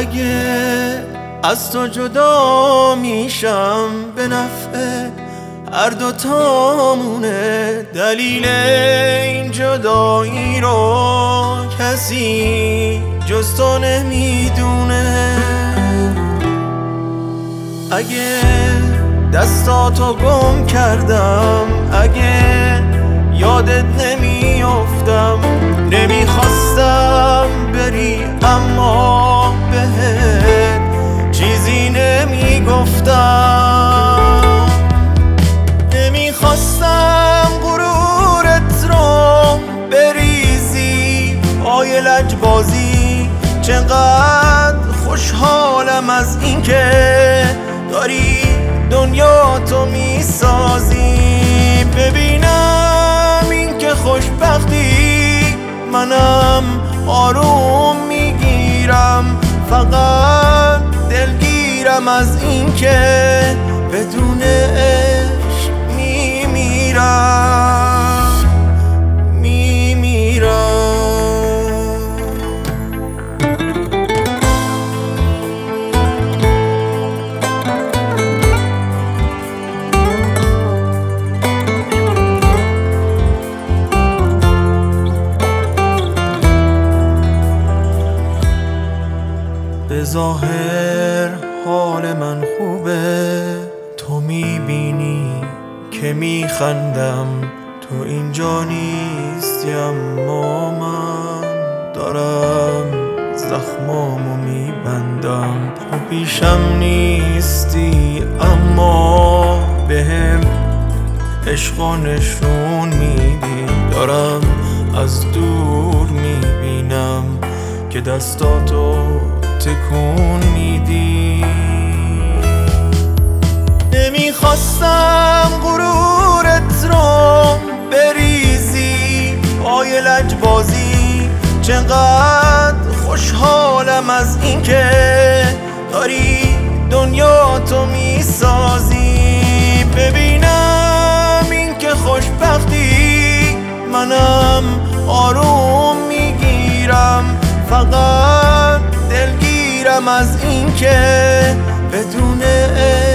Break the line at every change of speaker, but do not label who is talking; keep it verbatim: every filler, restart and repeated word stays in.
اگه از تو جدا میشم به نفع هر دوتامونه، دلیل این جدایی رو کسی جز تو نمیدونه. اگه دستاتو گم کردم، اگه یادت نمیافتم، نمیخواستم بری اما بهت چیزی نمیگفتم. نمیخواستم غرورت رو بریزی پای لجبازی. چقدر خوشحالم از اینکه داری دنیا تو میسازی. ببینم اینکه خوشبختی منم آروم میگیرم، فقط دلگیرم از اینکه بدون عشق میمیرم میمیرم. به ظاهر حال من خوبه، تو میبینی که میخندم، تو اینجا نیستی اما من دارم زخمامو میبندم. تو پیشم نیستی اما بهم عشقو نشون میدی، دارم از دور میبینم که دستاتو تکون میدی. نمیخواستم غرورت رو بریزی پای لجبازی. چقدر خوشحالم از اینکه داری دنیا تو میسازی. ببینم اینکه خوشبختی منم آروم میگیرم، فقط دلگیرم از اینکه بدون